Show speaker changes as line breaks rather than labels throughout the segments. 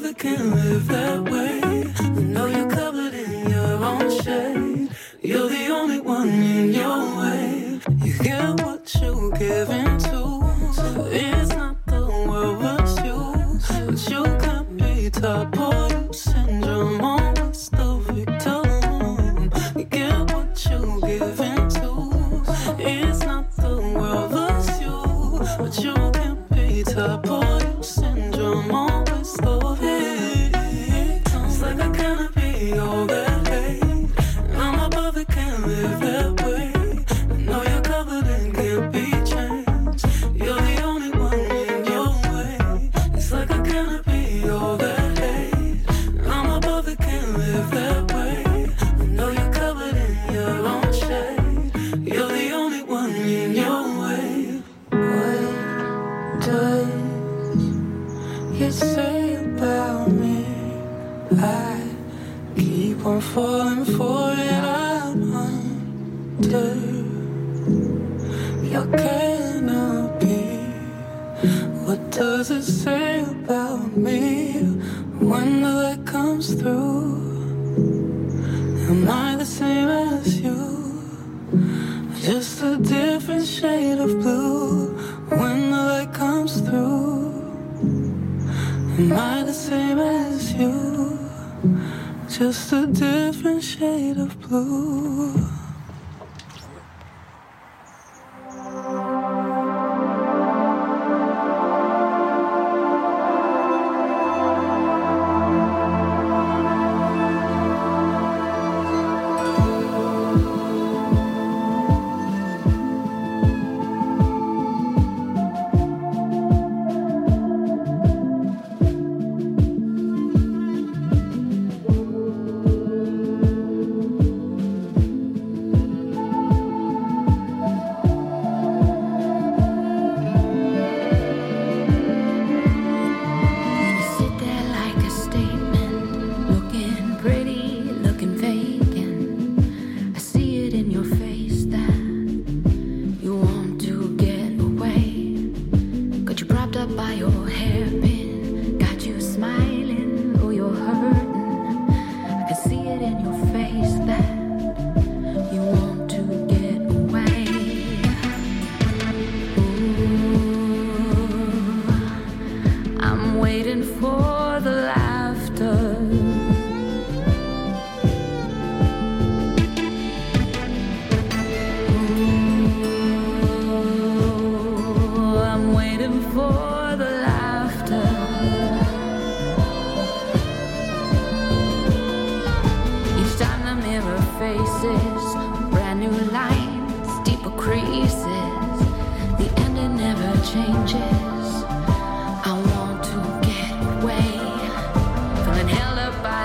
other can live that way. I know you're covered in your own shade. You're the only one in your way. You get what you give into. So it's not the world but you. But you can't be top or you syndrome on what's the victim. You get what you give into. It's not the world but you. But you can't be top or you syndrome on what's the victim. It's like I cannot be all that hate. And I'm above it, can't live that way. I know you're covered and can't be changed. You're the only one in your way. It's like I cannot be all that hate. And I'm above it, can't live that way. I know you're covered in your own shade. You're the only one in your way. What does you say about me? I keep on falling for it. I'm under your canopy. What does it say about me when the light comes through? Am I the same as you? Just a different shade of blue when the light comes through. Am I the same as you? Just a different shade of blue.
Changes. I want to get away, feeling held up by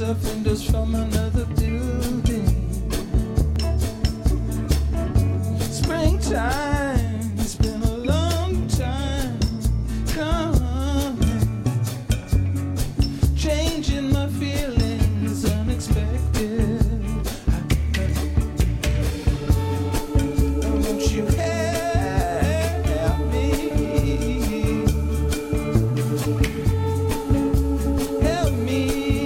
myself windows from another building. Springtime, it's been a long time coming. Changing my feelings unexpected. Won't you help me? Help me.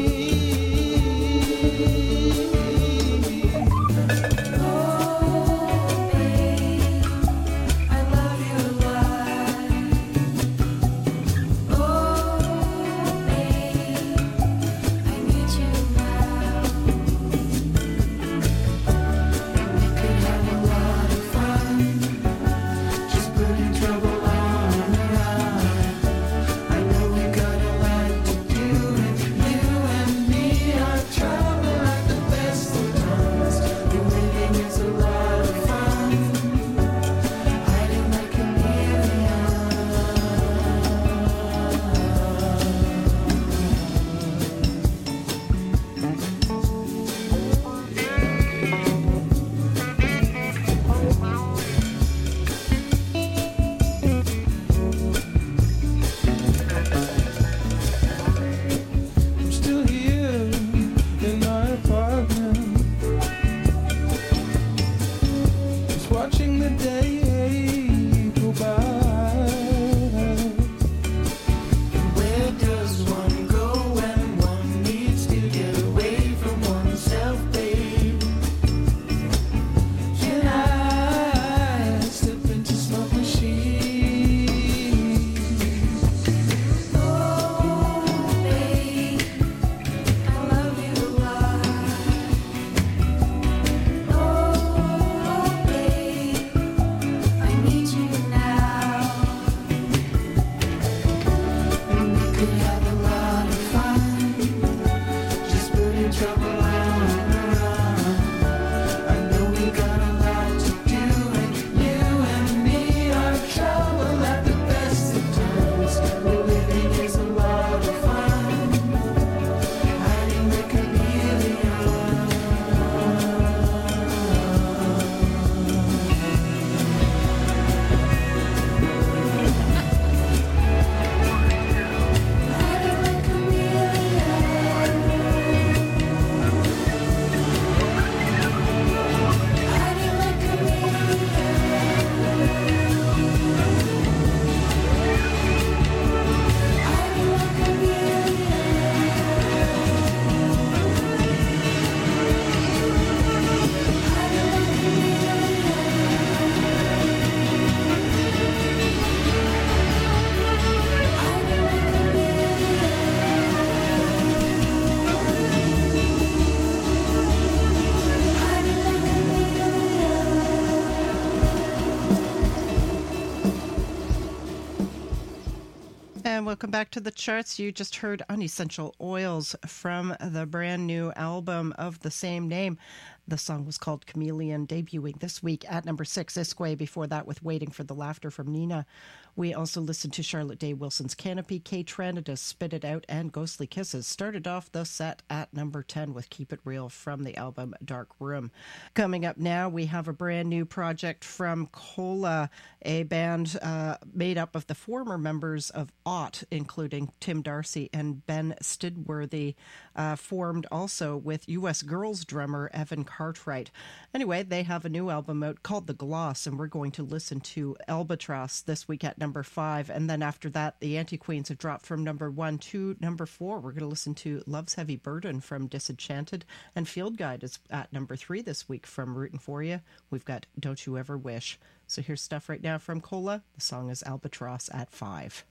Welcome back to the charts. You just heard Unessential Oils from the brand new album of the same name. The song was called Chameleon, debuting this week at number 6, Iskway. Before that, with Waiting for the Laughter from Nina. We also listened to Charlotte Day Wilson's Canopy, Kay Tranida's Spit It Out, and Ghostly Kisses. Started off the set at number 10 with Keep It Real from the album Dark Room. Coming up now, we have a brand new project from Cola, a band made up of the former members of Ought, including Tim Darcy and Ben Stidworthy, formed also with U.S. Girls drummer Evan Cartwright. Anyway, they have a new album out called The Gloss, and we're going to listen to Albatross this week at number 5. And then after that, the Anti-Queens have dropped from number 1 to number 4. We're going to listen to Love's Heavy Burden from Disenchanted, and Field Guide is at number 3 this week from Rootin' For You. We've got Don't You Ever Wish. So here's stuff right now from Cola. The song is Albatross at 5.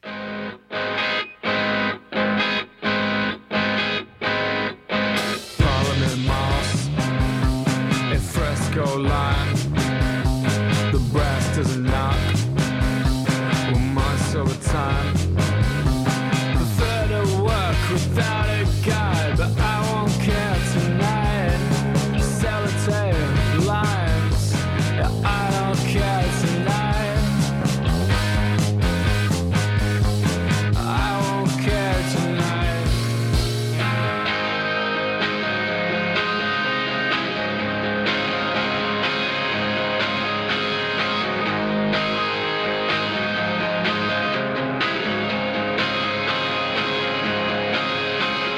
Parliament Moss, a fresco line. The brass doesn't knock. Well, months over time. Prefer to work without a guide, but I won't care tonight. Sellotape lines, yeah, I don't care tonight. I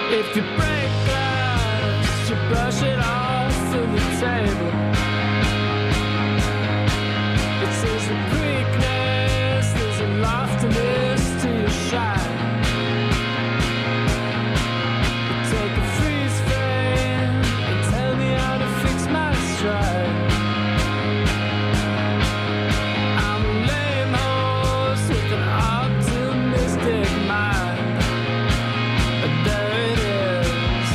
If you break glass, you brush it off of the table. It says the Greekness, there's a loftiness to your shine. Take a freeze frame and tell me how to fix my stride. I'm a lame horse with an optimistic mind. But there it is.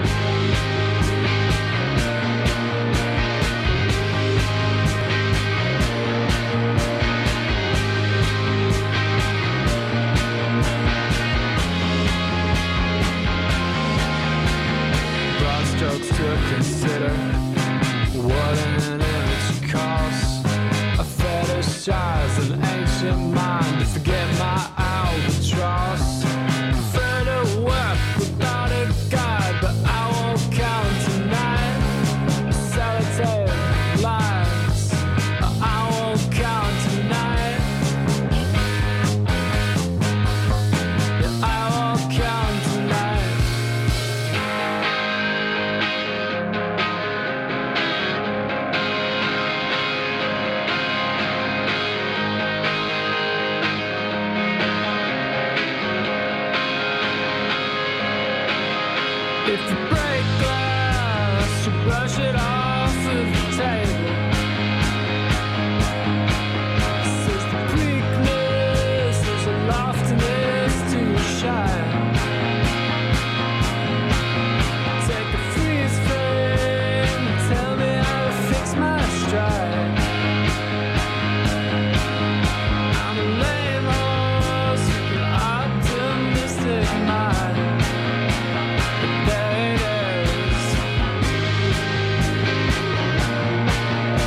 Broad strokes to consider what an image costs. I fetishize an ancient mind to forget my albatross. Prefer to work without a guide, but I won't count tonight. Solitary lines, I won't count tonight. Yeah, I won't count tonight. If you break glass, you brush it off of the table. Says the Greekness, there's a loftiness to your shine. Take a freeze frame and tell me how to fix my stride. I'm a lame horse with an optimistic mind. There it is.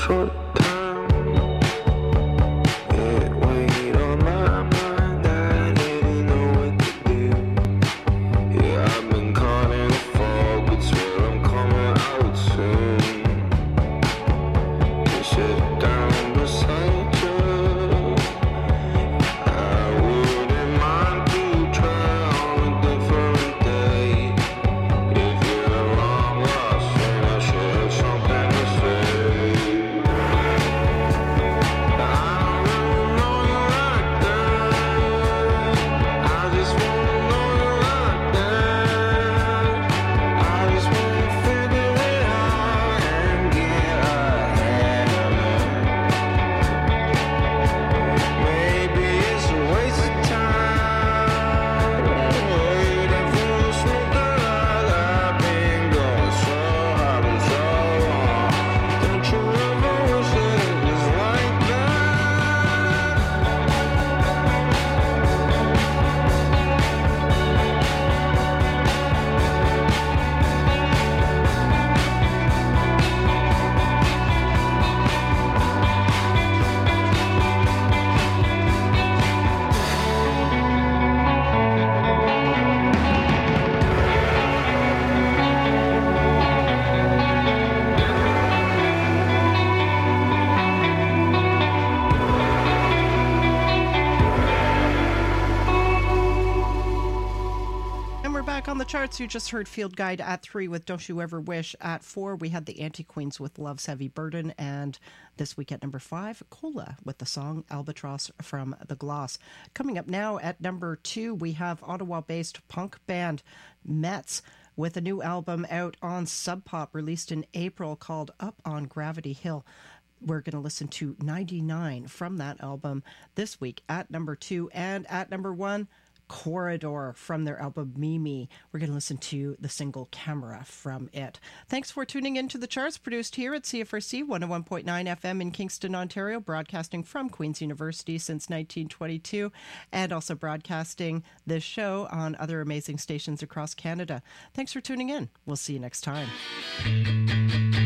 short time. It weighed on my mind, I didn't know what to do. Yeah, I've been caught in a fog, but swear I'm coming out soon. You sit down beside you. I wouldn't mind to try on a different day. If you're long lost, then I should have something to say. I don't know you like that. I just wanna know you like that. I just wanna figure it out and get ahead of it. Maybe it's a waste of time waiting for the smoke that I've been going so hard and so long. Don't you ever wish that it was like that?
And we're back on the charts. You just heard Field Guide at 3 with Don't You Ever Wish. At 4, we had the Anti-Queens with Love's Heavy Burden. And this week at number 5, Cola with the song Albatross from The Gloss. Coming up now at number 2, we have Ottawa-based punk band Mets with a new album out on Sub Pop, released in April, called Up on Gravity Hill. We're going to listen to 99 from that album this week at number 2. And at number 1, Corridor from their album Mimi. We're going to listen to the single Camera from it. Thanks for tuning in to the charts, produced here at CFRC 101.9 FM in Kingston, Ontario, broadcasting from Queen's University since 1922, and also broadcasting this show on other amazing stations across Canada. Thanks for tuning in. We'll see you next time.